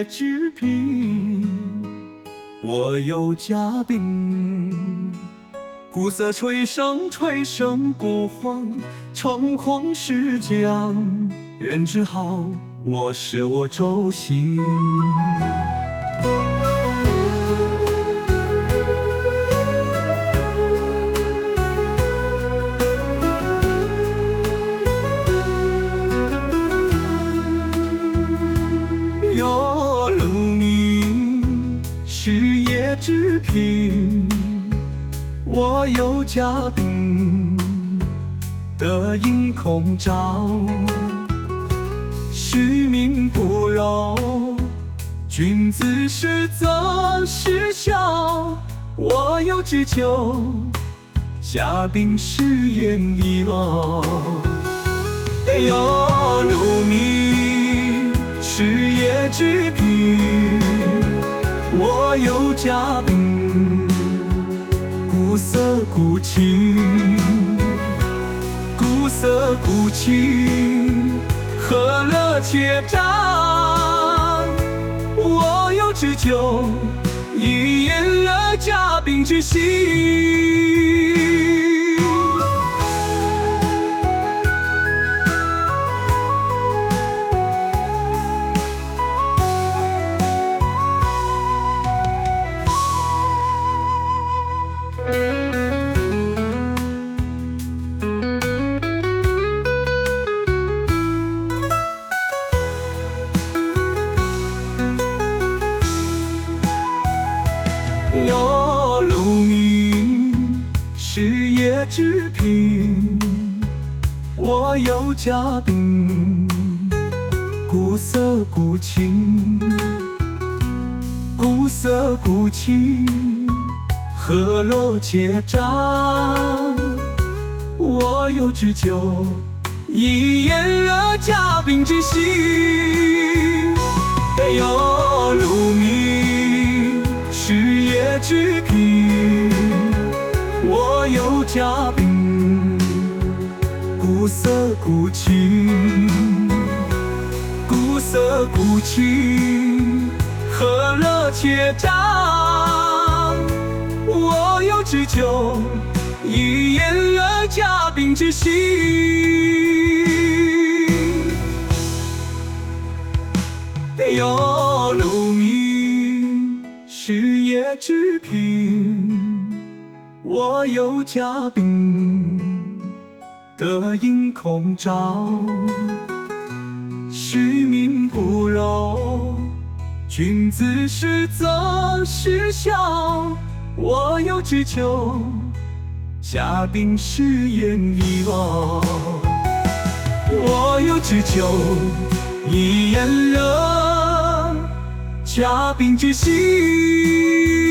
夜之苹，我有嘉宾。鼓瑟吹声过黄，诚惶实将。人之好，我是我周行。有鹿鸣，是夜之苹。我有嘉宾，得应空照。虚名不柔，君子实则失效。我有知酒，嘉宾是言已落。有鹿鸣，是夜之苹。我有嘉宾，鼓瑟鼓琴，鼓瑟鼓琴，和乐且张。我有知酒，以言了嘉宾之心。有鹿鸣，是夜之苹。我有嘉宾，鼓瑟鼓琴，鼓瑟鼓琴，和乐且张。我有知酒，以言了嘉宾之心。有鹿鸣，是夜之苹。我有嘉宾，鼓瑟鼓琴，鼓瑟鼓琴，和乐且张。我有知酒，以言了嘉宾之心。有鹿鸣，是夜之苹。我有嘉宾，得应空照。虚名不柔，君子实则失效。我有知酒，嘉宾是言已落。我有知酒，以言了嘉宾之心。